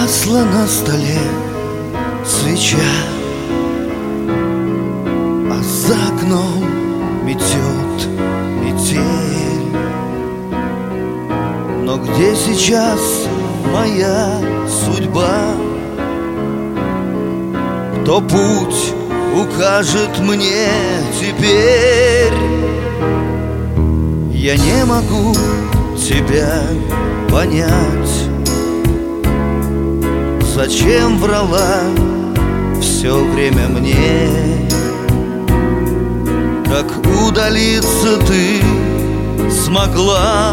Погасла на столе свеча, а за окном метет метель. Но где сейчас моя судьба? Кто путь укажет мне теперь? Я не могу тебя понять. Зачем врала все время мне? Как удалиться ты смогла,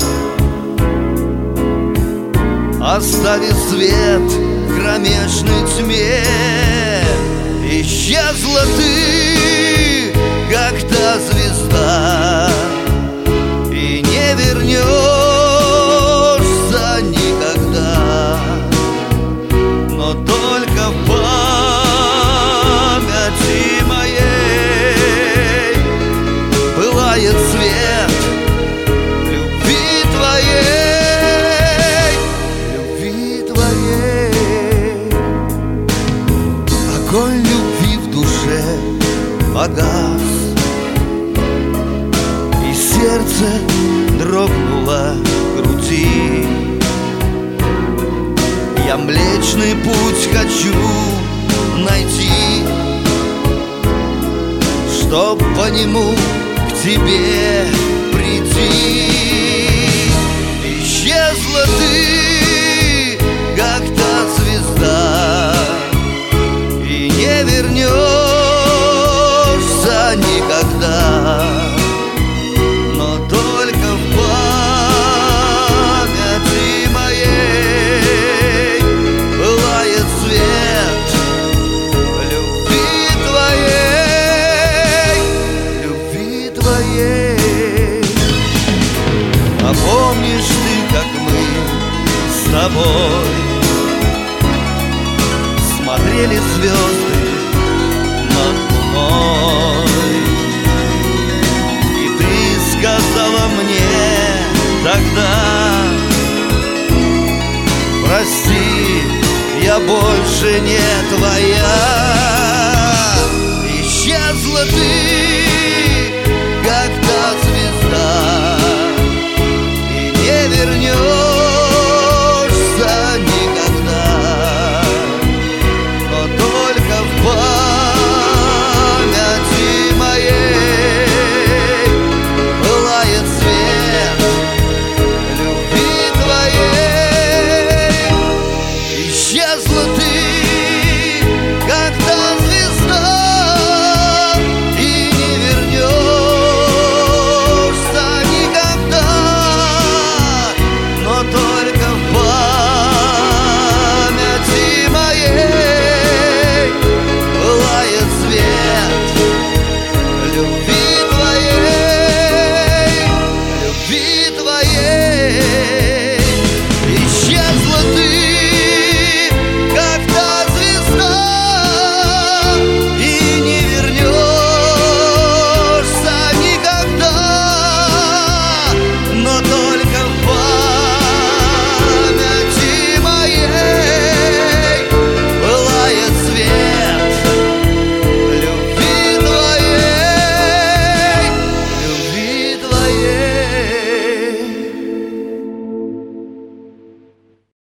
оставив свет в кромешной тьме? Исчезла ты, как та звезда, и не вернешься никогда. Но только в памяти моей пылает свет любви твоей, любви твоей. Огонь любви в душе погас, и сердце дрогнуло в груди. Я Млечный Путь хочу найти, чтоб по нему к тебе прийти. Исчезла ты, как та звезда, и не вернешься никогда. Но только в памяти моей пылает свет любви твоей, любви твоей. А помнишь ты, как мы с тобой смотрели звезды над луной, и ты сказала мне тогда: прости, я больше не твоя. Исчезла ты,